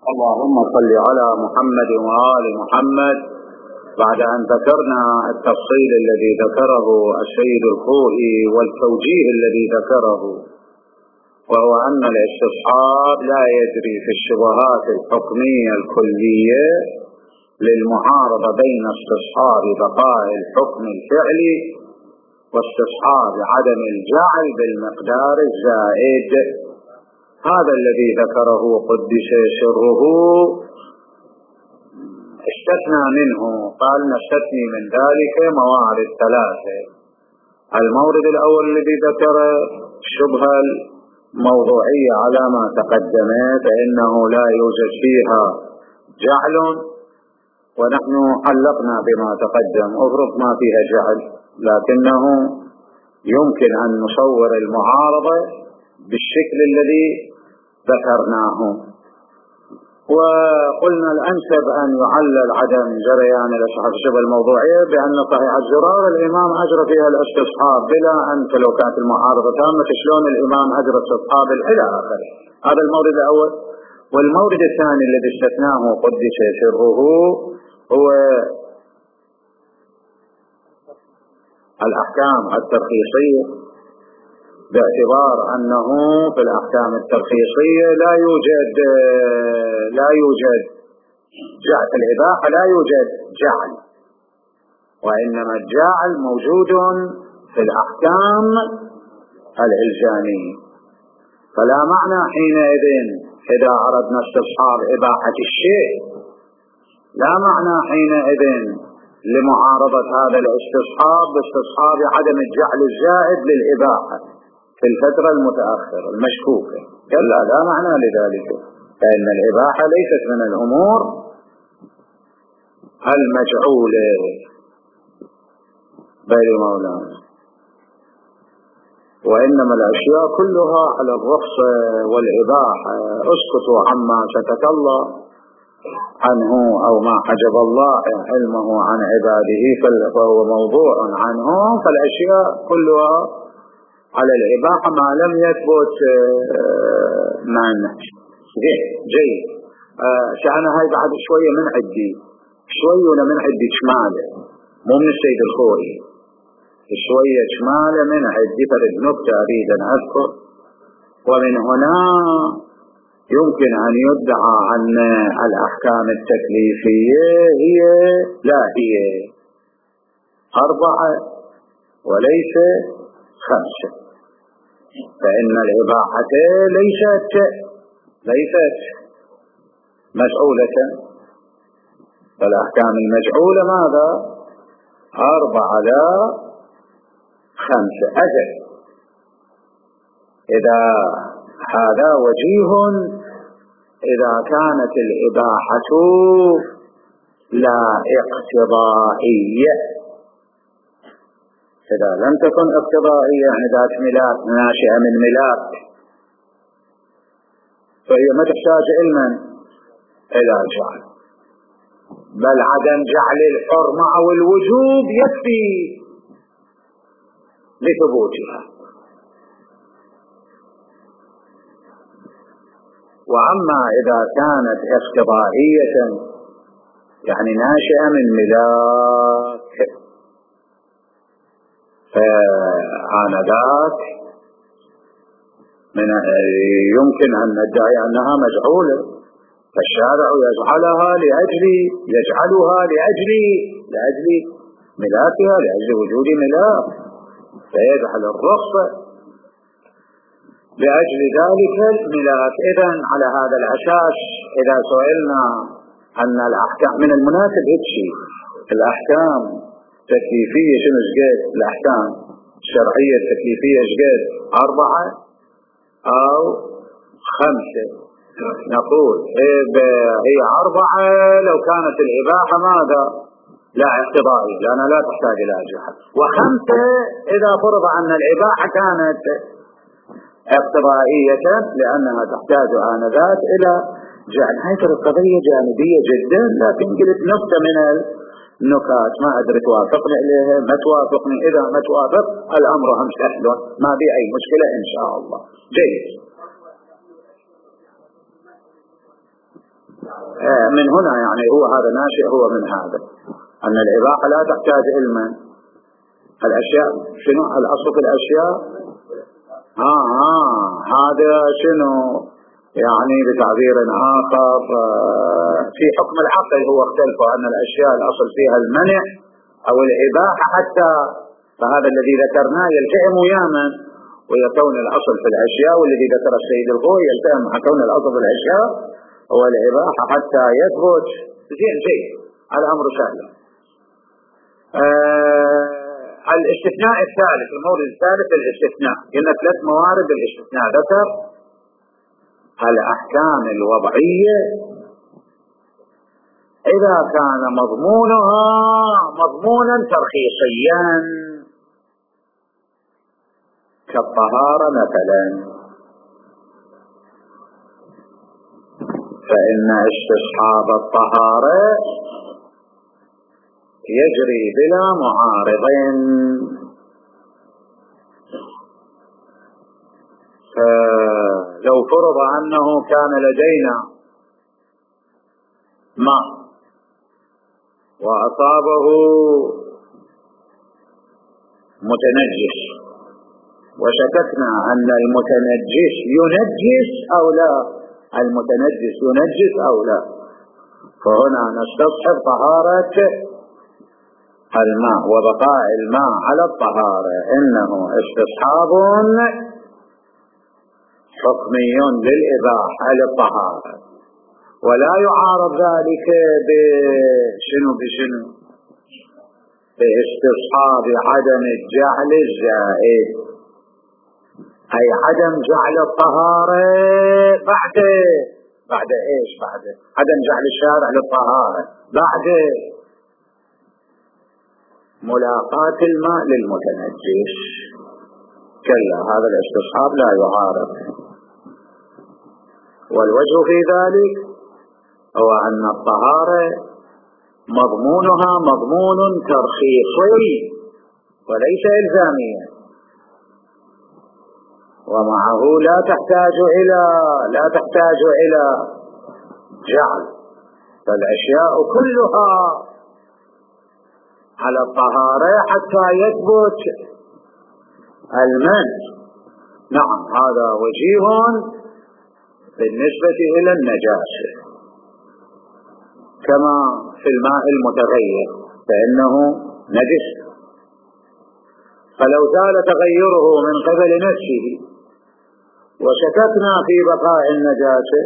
اللهم صل على محمد وآل محمد. بعد أن ذكرنا التفصيل الذي ذكره السيد الخوئي والتوجيه الذي ذكره، وهو أن الاستصحاب لا يجري في الشبهات الحكمية الكلية للمعارضة بين استصحاب بقاء الحكم الفعلي واستصحاب عدم الجعل بالمقدار الزائد. هذا الذي ذكره قدس سره استثنى منه، قال نستثني من ذلك موارد ثلاثة. المورد الأول الذي ذكر الشبهة الموضوعية على ما تقدم، فإنه لا يوجد فيها جعل، ونحن علقنا بما تقدم افرض ما فيها جعل، لكنه يمكن أن نصور المعارضة بالشكل الذي ذكرناه. وقلنا الأنسب أن يعلل عدم جريان الاستصحاب الشبه الموضوعية بأن صحيح الزرار الإمام أجرى فيها الاستصحاب بلا أنت، لو كانت المعارضة تامة شلون الإمام أجرى استصحاب إلى آخره. هذا المورد الأول. والمورد الثاني الذي استثناه قدس سره هو الأحكام الترخيصية، باعتبار أنه في الأحكام الترخيصية لا يوجد جعل في الإباحة، لا يوجد جعل، وإنما الجعل موجود في الأحكام الإلزامية. فلا معنى حينئذ إذا أردنا استصحاب إباحة الشيء، لا معنى حينئذ لمعارضة هذا الاستصحاب باستصحاب عدم الجعل الزائد للإباحة في الفترة المتأخرة المشكوكة. كلا، لا معنى لذلك، فإن الإباحة ليست من الأمور المجعولة. بل مولانا، وإنما الأشياء كلها على الرخصة والإباحة. اسكتوا عما سكت الله عنه أو ما حجب الله علمه عن عباده فهو موضوع عنه. فالأشياء كلها على الإباحة ما لم يثبت معنى. جيد. شأن هاي بعد شوية من عدي، شوية ولا من عدي شمالة، مو من السيد الخوئي، شوية شمالة من عدي. فرد نكتة أريد أن أذكر، ومن هنا يمكن أن يدعى أن الأحكام التكليفية هي 4 وليس 5، فإن الإباحة ليست مجعولة، فالأحكام المجعولة ماذا؟ 4 لا 5. أجل إذا هذا وجيه إذا كانت الإباحة لا اقتضائية. إذا لم تكن اقتضائية يعني ذات ملاك ناشئة من ملاك، فهي ما تحتاج علما إلى الجعل، بل عدم جعل الحرمة أو الوجوب يكفي لثبوتها. وأما إذا كانت اقتضائية يعني ناشئة من ملاك، فآنذاك يمكن أن ندعي أنها مجعولة، فالشارع يجعلها لأجل ملاكها، لأجل وجود ملاك، فيجعل الرخصة لأجل ذلك الملاك. إذن على هذا الأساس إذا سئلنا أن الأحكام من المناسب هيك شيء، الأحكام التكليفية شنو شقد؟ الأحكام الشرعية التكليفية شقد؟ 4 أو 5؟ نقول هي 4 لو كانت الإباحة ماذا؟ لا اقتضائية لأنها لا تحتاج إلى جعل، و5 إذا فرض أن الإباحة كانت اقتضائية لأنها تحتاج آنذاك إلى جعل. هاي القضية جانبية جدا، لكن قلت نقطة من النكات ما أدري توافقني عليها ما توافقني. إذا ما توافق الأمر هم سهل، ما بي أي مشكلة إن شاء الله. جيد. من هنا يعني هو هذا ناشئ هو من هذا أن الإباحة لا تحتاج علما. الأشياء شنو الأصل في الأشياء؟ هذا شنو يعني بتعبير آخر في حكم العقل هو اختلف أن الأشياء الأصل فيها المنع أو الإباحة حتى، فهذا الذي ذكرناه يلتئم وياما ويكون الأصل في الأشياء، والذي ذكر السيد الخوئي يلتئم مع كون الأصل في الأشياء هو الإباحة حتى يثبت. زين الأمر سهل. الاستثناء الثالث، المورد الثالث الاستثناء. قلنا 3 موارد الاستثناء. ذكر الأحكام الوضعية إذا كان مضمونها مضمونا ترخيصيا كالطهارة مثلا، فإن استصحاب الطهارة يجري بلا معارض. فلو فرض أنه كان لدينا ماء وأصابه متنجس وشككنا أن المتنجس ينجس أو لا، المتنجس ينجس أو لا، فهنا نستصحب طهارة الماء وبقاء الماء على الطهارة. إنه استصحاب حكمي للإباحة للطهارة، ولا يعارض ذلك بشنو باستصحاب عدم الجعل الزائد، أي عدم جعل الطهارة بعد إيش؟ بعد عدم جعل الشارع للطهارة بعد ملاقاة الماء للمتنجس. كلا، هذا الاستصحاب لا يعارض. والوجه في ذلك هو أن الطهارة مضمونها مضمون ترخيصي وليس إلزاميا، ومعه لا تحتاج إلى جعل، فالأشياء كلها على الطهارة حتى يثبت المنع. نعم، هذا وجيه بالنسبة إلى النجاسة، كما في الماء المتغير فإنه نجس، فلو زال تغيره من قبل نفسه وشككنا في بقاء النجاسة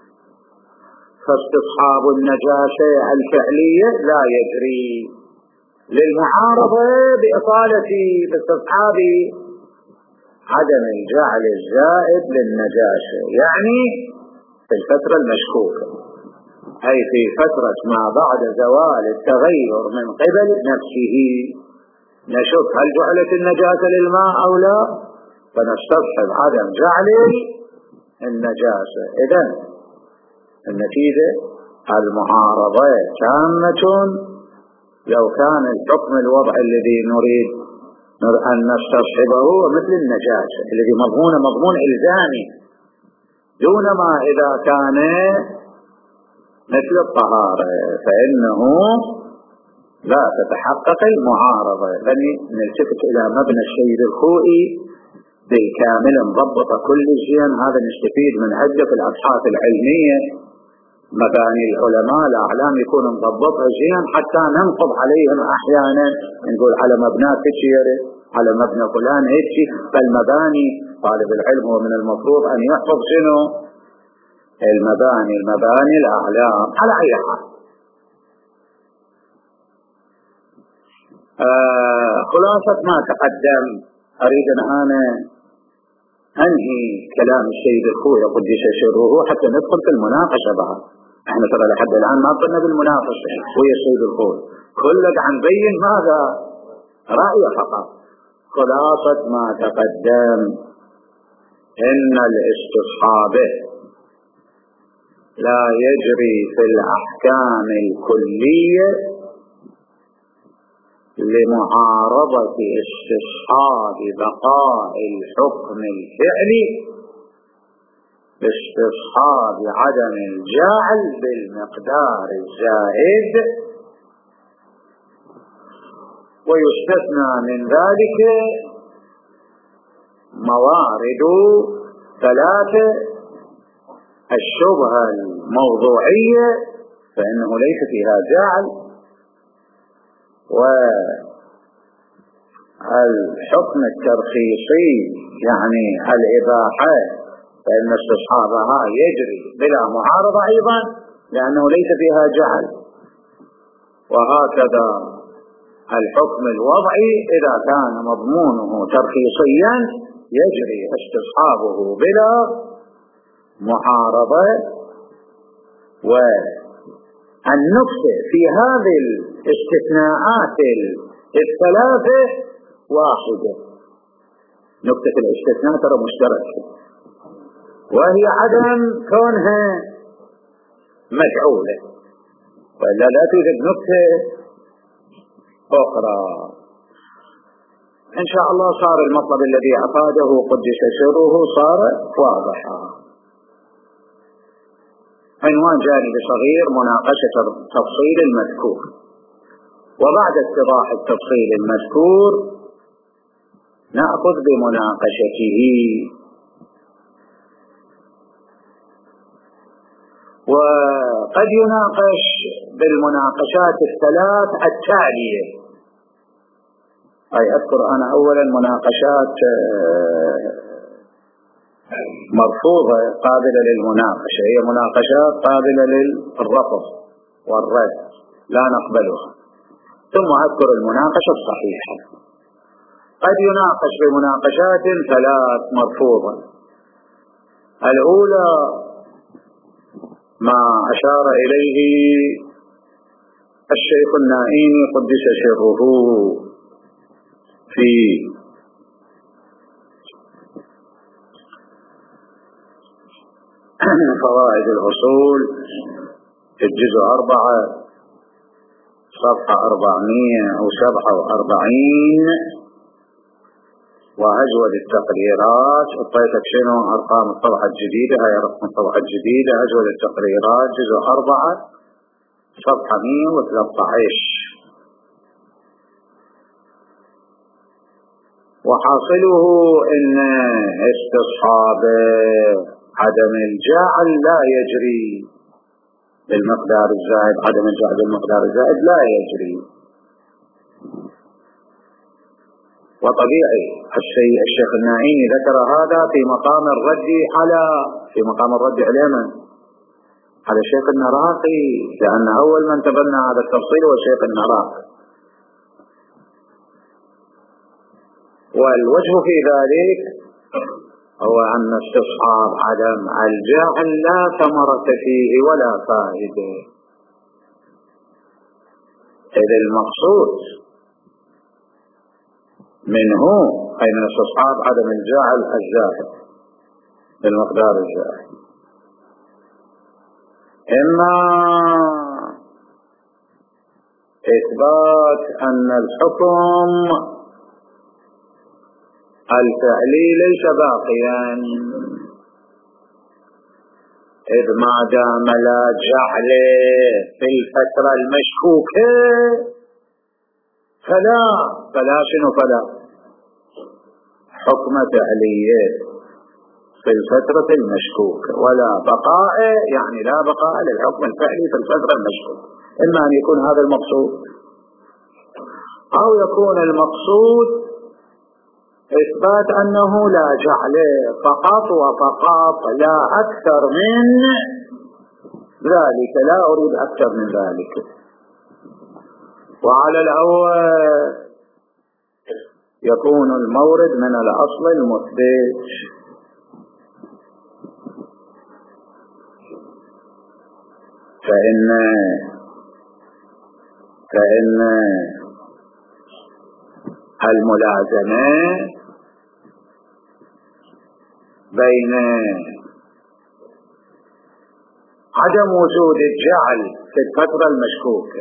فاستصحاب النجاسة الفعلية لا يجري للمعارضة باستصحاب عدم الجعل الزائد للنجاسة، يعني في الفترة المشكوكة، أي في فترة ما بعد زوال التغير من قبل نفسه، نشوف هل جعلت النجاسة للماء أو لا، فنستصحب عدم جعل النجاسة. إذن النتيجة المعارضة تامة لو كان الحكم الوضع الذي نريد أن نستصحبه مثل النجاسة الذي مضمون إلزامي، دون ما إذا كان مثل الطهارة فإنه لا تتحقق المعارضة. بل نلتفت إلى مبنى السيد الخوئي بالكامل مضبط كل شيء. هذا نستفيد من عدة الأبحاث العلمية، مباني العلماء الأعلام يكون مضبطها زين حتى ننقض عليهم أحيانا، نقول على مبنى كثيرة على مبنى فلان هيك، فالمباني طالب العلم هو من المفروض أن يحفظ شنو المباني الأعلام. على أي حال خلاصة ما تقدم أريد أن أنا أنهي كلام السيد الخوئي قدس سره حتى ندخل في المناقشة بعد. احنا ترى لحد الآن ما قلنا بالمناقشة ويا السيد الخوئي، كلك عن بين ماذا رأي فقط. خلاصة ما تقدم إن الاستصحاب لا يجري في الأحكام الكلية لمعارضة استصحاب بقاء الحكم الفعلي باستصحاب عدم الجعل بالمقدار الزائد، ويستثنى من ذلك موارد ثلاثة: الشبهة الموضوعية فإنه ليس فيها جعل، والحكم الترخيصي يعني الإباحة فإن استصحابها يجري بلا معارضة أيضا لأنه ليس فيها جعل، وهكذا الحكم الوضعي إذا كان مضمونه ترخيصيا يجري استصحابه بلا معارضة. والنقطة في هذه الاستثناءات الثلاثة واحدة، نقطة الاستثناء ترى مشتركة، وهي عدم كونها مجعولة، وإلا لا توجد نقطة أخرى. إن شاء الله صار المطلب الذي أفاده قدس سره صار واضحا. عنوان جانب صغير: مناقشة التفصيل المذكور. وبعد اتضاح التفصيل المذكور نأخذ بمناقشته. وقد يناقش بالمناقشات الثلاث التالية، أي أذكر أنا أولا مناقشات مرفوضة قابلة للمناقشة، هي مناقشات قابلة للرفض والرد لا نقبلها، ثم أذكر المناقشة الصحيحة. قد يناقش بمناقشات ثلاث مرفوضة: الأولى ما أشار إليه الشيخ النائيني قدس سره في فوائد الأصول في الجزء 4 صفحة 447، وأجود التقريرات. أعطيتك شنو أرقام الطبعة الجديدة، هاي رقم الطبعة الجديدة: أجود التقريرات جزء 4 صفحة 113. وحاصله إن استصحاب عدم الجعل لا يجري بالمقدار الزائد، عدم الجعل بالمقدار الزائد لا يجري. وطبيعي الشيخ النائيني ذكر هذا في مقام الرد على علينا على الشيخ النراقي، لأن أول من تبنى هذا التفصيل هو الشيخ النراقي. والوجه في ذلك هو أن استصحاب عدم الجعل لا ثمرة فيه ولا فائدة، إذ المقصود منه أي من استصحاب عدم الجعل الزائد بالمقدار الزائد إما إثبات أن الحكم الفعلي ليس باقيا، إذ ما دام لا جعل في الفترة المشكوكة فلا حكم فعلية في الفترة المشكوكة، ولا بقاء، يعني لا بقاء للحكم الفعلي في الفترة المشكوكة. إما أن يكون هذا المقصود، أو يكون المقصود إثبات أنه لا جعل فقط وفقط، لا أكثر من ذلك، لا أريد أكثر من ذلك. وعلى الأول يكون المورد من الأصل المثبت، فإن الملازمة بين عدم وجود الجعل في الفترة المشكوكة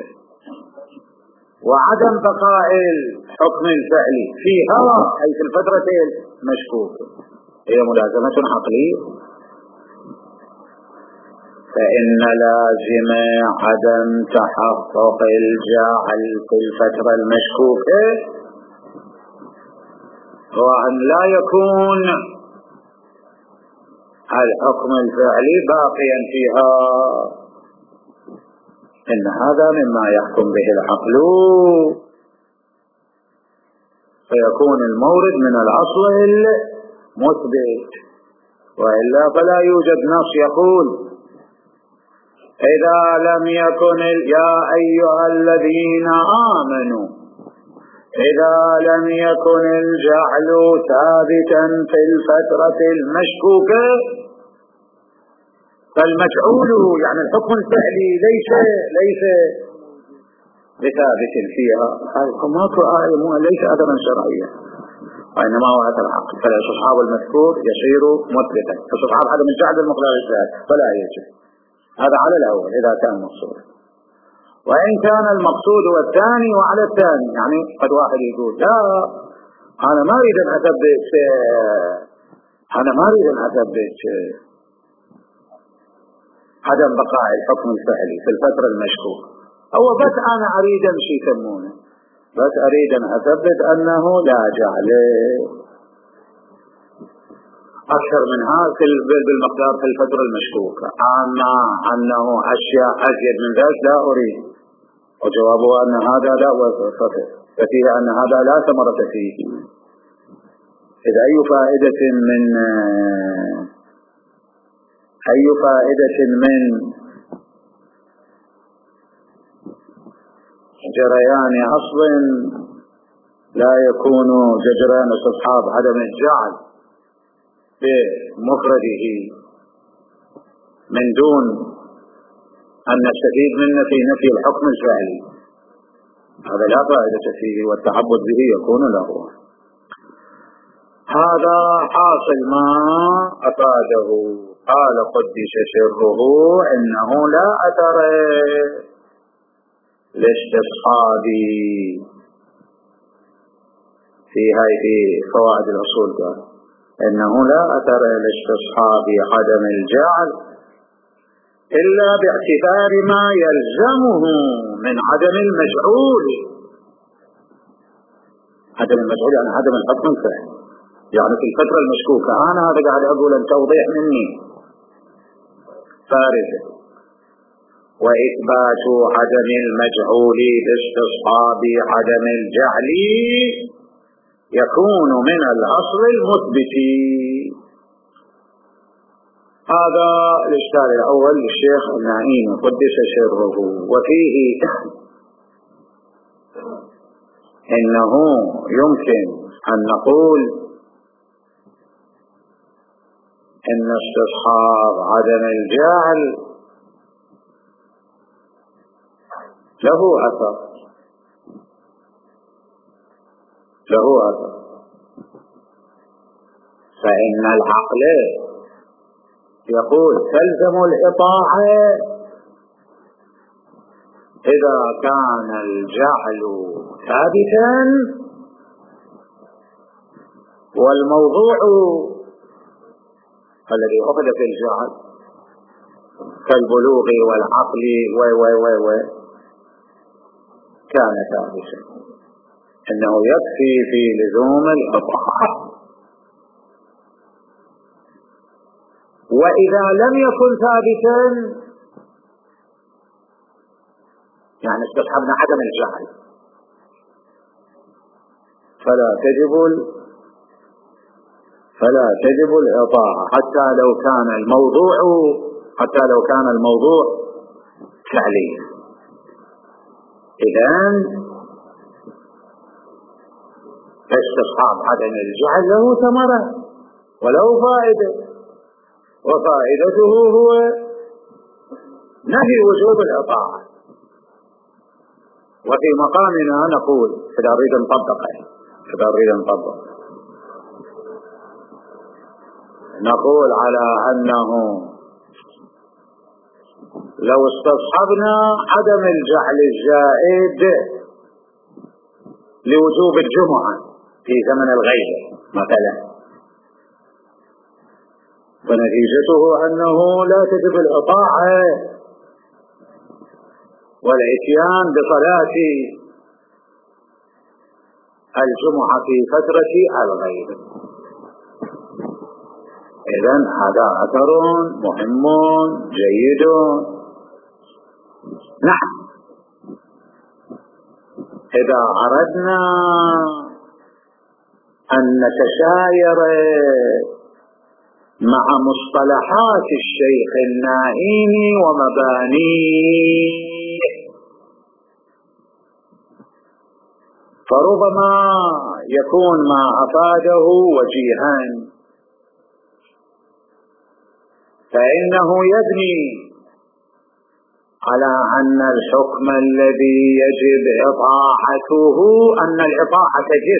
وعدم بقاء الحكم الفعلي فيها أي في الفترة المشكوكة هي ملازمة عقلية، فإن لازم عدم تحقق الجعل في الفترة المشكوكة هو أن لا يكون الحكم الفعلي باقيا فيها، إن هذا مما يحكم به العقل، فيكون المورد من الأصل المثبت، وإلا فلا يوجد نص يقول إذا لم يكن يا أيها الذين آمنوا إذا لم يكن الجعل ثابتا في الفترة المشكوكة فالمجعول يعني الحكم الفعلي ليس بثابت فيها. ماكو آية ليس أثرا شرعيا، وإنما هو أثر عقل، فالاستصحاب المذكور يصير مثبتا، استصحاب عدم الجعل المقدار الزائد فلا يجب. هذا على الأول إذا كان مقصود، وإن كان المقصود هو الثاني وعلى الثاني، يعني قد واحد يقول لا أنا ما أريد أن أثبت عدم بقاء الحكم الفعلي في الفترة المشكوك، هو بس أنا أريد أن يسمونه بس أريد أن أثبت أنه لا جعل أكثر من هذا بالمقدار في الفترة المشكوكة، أما أنه أشياء أزيد من ذلك لا أريد. وجوابه أن هذا لا وصفه، ففيه أن هذا لا ثمرة فيه. إذا أي فائدة من جريان أصل لا يكون جريان استصحاب عدم الجعل بمفرده من دون أن نستفيد منه في نفي الحكم الفعلي، هذا لا فائدة فيه، والتعبد به يكون له. هذا حاصل ما أفاده. قال قدس سره إنه لا أثر لاستصحاب في فوائد الأصول، قال إنه لا أثر لاستصحاب عدم الجعل إلا باعتبار ما يلزمه من عدم المجعول. عدم المجعول يعني عدم الحكم الفعلي، يعني في الفترة المشكوكة. أنا هذا قاعد أقول أن توضيح مني فارغ. وإثبات عدم المجعول باستصحاب عدم الجعل يكون من الأصل المثبت. هذا الإشكال الأول للشيخ النعيم قدس سره. وفيه إنه يمكن أن نقول إن استصحاب عدم الجعل له أثر فإن العقل يقول تلزم الإطاعة إذا كان الجعل ثابتا والموضوع الذي أخذ في الجعل كالبلوغ والعقل كان ثابتا، إنه يكفي في لزوم الإطاعة. وإذا لم يكن ثابتا يعني استصحبنا عدم الجعل فلا تجب الإطاعة حتى لو كان الموضوع فعليا. إذن استصحاب عدم الجعل له ثمرة وله فائدة، وفائدته هو نهي وجوب الإطاعة. وفي مقامنا نقول إذا نريد نطبق نقول على أنه لو استصحبنا عدم الجعل الزائد لوجوب الجمعة في زمن الغيبة مثلا، ونتيجته أنه لا تجب الإطاعة والإتيان بصلاة الجمعة في فترة الغيب. إذن هذا أثر مهم جيد. نعم، إذا أردنا أن نتشاير مع مصطلحات الشيخ النائيني ومبانيه، فربما يكون ما أفاده وجيها، فإنه يبني على أن الحكم الذي يجب إطاعته أن الإطاعة تجب،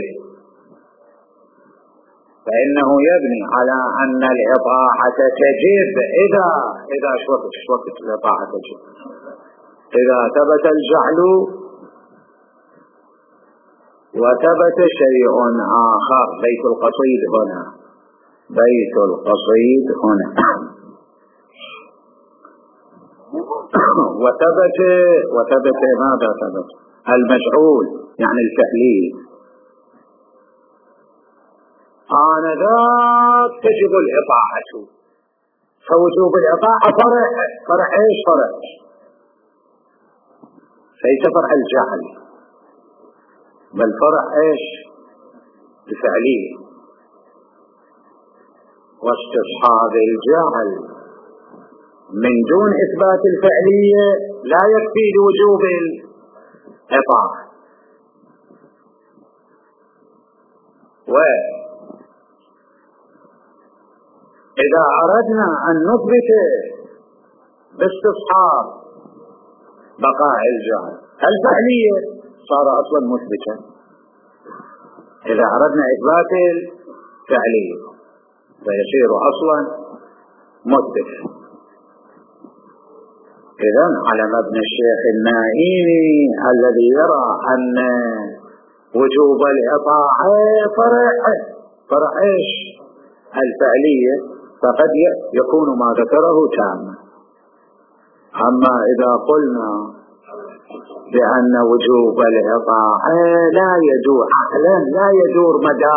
فإنه يبني على أن الإطاعة تجب إذا شوكت الإطاعة تجب إذا ثبت الجعل وثبت شيء آخر. بيت القصيد هنا، بيت القصيد هنا وثبت ماذا ثبت؟ المجعول يعني الفعلي. آنذاك تجب الإطاعة، فوجوب الإطاعة فرع إيش؟ فرع ليس فرع الجعل، بل فرع إيش؟ الفعلي. واستصحاب الجعل من دون إثبات الفعلية لا يكفي لوجوب الإطاعة. وإذا أردنا أن نثبت باستصحاب بقاء الجعل الفعلية صار أصلا مثبتا. إذا أردنا إثبات الفعلية فيصير أصلا مثبتا. إذن على مبنى الشيخ النائيني الذي يرى أن وجوب الإطاعة فرع إيش؟ الفعلية، فقد يكون ما ذكره تاما. أما إذا قلنا بأن وجوب الإطاعة لا يدور عقلا، لا يدور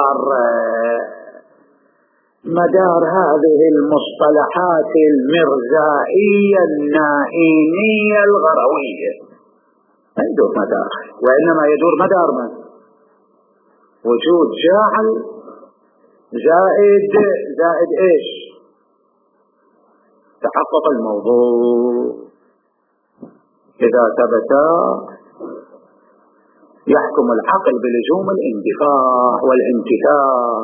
مدار هذه المصطلحات المرزائية النائينية الغروية، لا يدور مدار، وإنما يدور مدار من؟ وجود جاعل زائد إيش؟ تحقق الموضوع. إذا ثبت يحكم العقل بلزوم الاندفاع والانتفاع.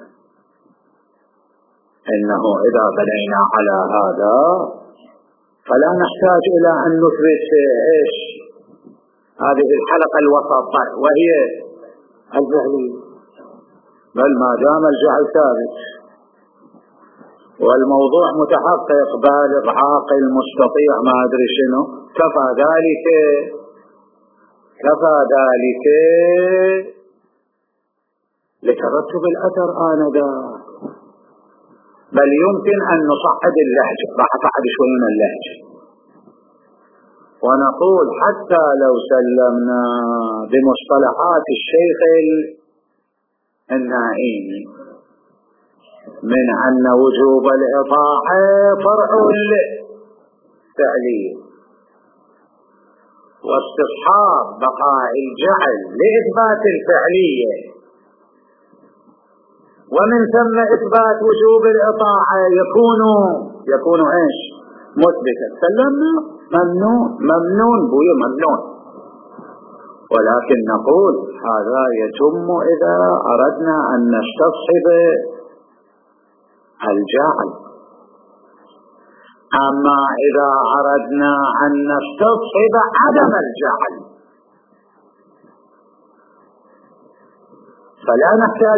إنه إذا بنينا على هذا فلا نحتاج إلى أن نثبت إيش؟ هذه الحلقة الوسط وهي الفعلية، بل ما دام الجعل ثابت والموضوع متحقق بالغ عاقل مستطيع ما أدري شنو، كفى ذلك لترتب الأثر آنذاك. بل يمكن أن نصعد اللهجة، راح أصعد شوي من اللهجة ونقول حتى لو سلمنا بمصطلحات الشيخ النائيني من أن وجوب الإطاعة فرع الفعلي واستصحاب بقاء الجعل لإثبات الفعلية ومن ثم إثبات وجوب الإطاعة يكون إيش؟ مثبتا. سلمنا ممنون بوي ممنون. ولكن نقول هذا يتم إذا أردنا أن نستصحب الجعل. أما إذا أردنا أن نستصحب عدم الجعل فلا نحتاج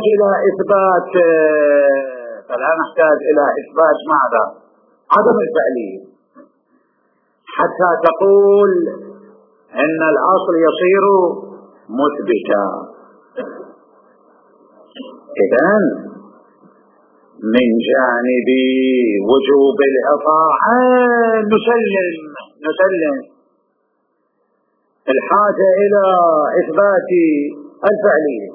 إلى إثبات ماذا؟ عدم الفعلية حتى تقول إن الأصل يصير مثبتا. إذن من جانب وجوب الإطاعة نسلم الحاجة إلى إثبات الفعلية.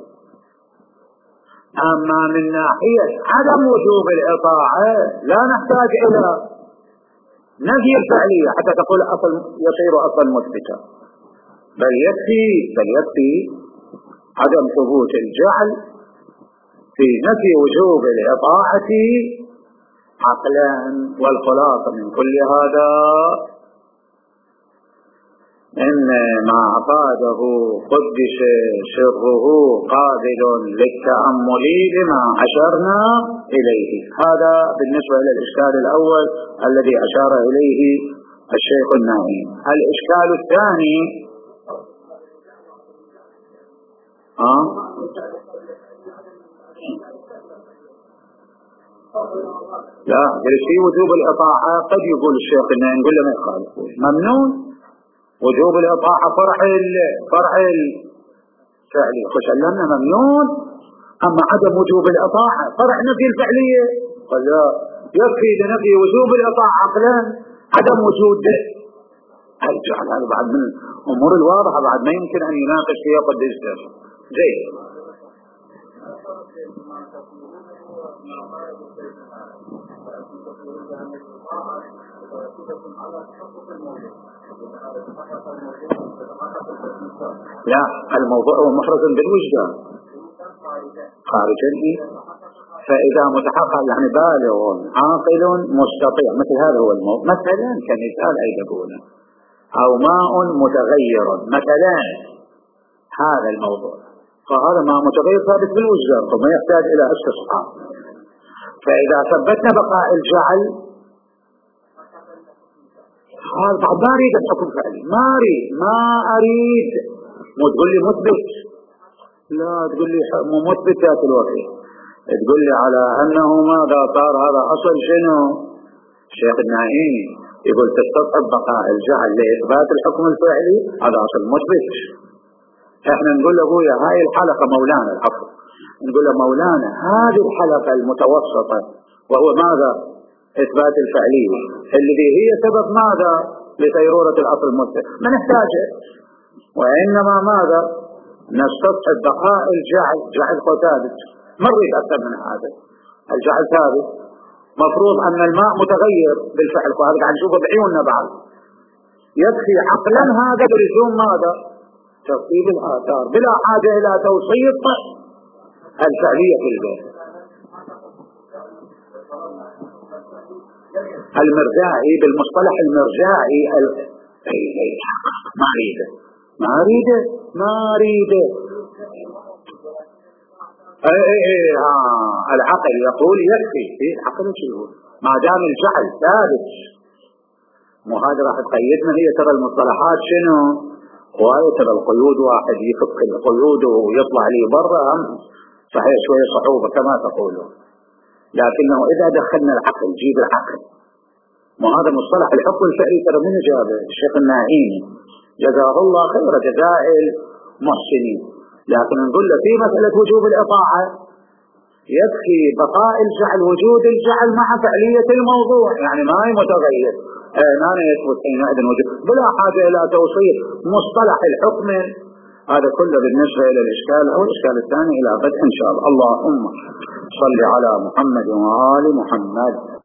أما من ناحية عدم وجوب الإطاعة لا نحتاج إلى نفي الفعلية حتى تقول أصل يصير أصلا مثبتا، بل يكفي عدم ثبوت الجعل في نفي وجوب الإطاعة عقلا. والخلاصة من كل هذا إن ما أفاده قدس سره قابل للتأمل لما أشرنا إليه. هذا بالنسبة للإشكال الأول الذي أشار إليه الشيخ النائي. الإشكال الثاني لا في وجوب الإطاعة قد يقول الشيخ النائي نقول له ما يخالف ممنون وجوب الإطاعة فرع الفعلي خشلنا ممنون. أما عدم وجوب الإطاعة فرع نفي الفعلية قال لا يكفي لنفي وجوب الإطاعة عقلا عدم وجود الجعل. هذا بعد من الأمور الواضحة بعد ما يمكن أن يناقش فيها قد يجدر زي لا الموضوع هو محرز بالوجدان خارجا فإذا متحقق يعني بالغ عاقل مستطيع مثل هذا هو الموضوع. مثلا كمثال أي يقولون أو ماء متغير مثلا هذا الموضوع، فهذا ماء متغير ثابت بالوجدان ثم يحتاج إلى استصحاب. فإذا ثبتنا بقاء الجعل هذا بعد ما أريد الحكم فعلي ما أريد مو تقول لي مثبت، لا تقول لي مثبت ذات الوقت تقول لي على أنه ماذا صار هذا أصل شنو. الشيخ النائي يقول تستصحب بقاء الجعل لإثبات الحكم الفعلي هذا أصل مثبت. احنا نقول له يا هاي الحلقة مولانا العفو نقول له مولانا هذه الحلقة المتوسطة وهو ماذا إثبات الفعلية الذي هي سبب ماذا لثيرورة الأصل المثبت ما نحتاجه، وإنما ماذا نستصحب بقاء الجعل. جعل ثابت ما نريد أكثر من هذا. الجعل ثابت مفروض أن الماء متغير بالفعل وهذا قاعد نشوفه بعيوننا بعد. يكفي عقلا هذا برزوم ماذا ترتيب الآثار بلا حاجة إلى توصيف الفعلية في البيت. المرجعي بالمصطلح المرجعي ما أريده العقل يقول يكفي العقل شنو ما دام الجعل ثابت. مو هذا راح تقيدنا هي ترى المصطلحات شنو وهي ترى القيود واحد يفك القيود ويطلع لي برا صحيح شوية صعوبة كما تقولون، لكنه إذا دخلنا العقل جيب العقل. ما هذا مصطلح الحكم الفعلي ترى من جابه الشيخ النائيني جزاه الله خير جزاء المحسنين. لكن نقول له في مسألة وجوب الإطاعة يكفي بقاء الجعل وجود الجعل مع فعلية الموضوع يعني ما هي متغير أنا يثبت حينئذ وجود بلا حاجة إلى توصيف مصطلح الحكم. هذا كله بالنسبة إلى الإشكال أو الإشكال الثاني إلى بدء إن شاء الله. اللهم صل على محمد وآل محمد.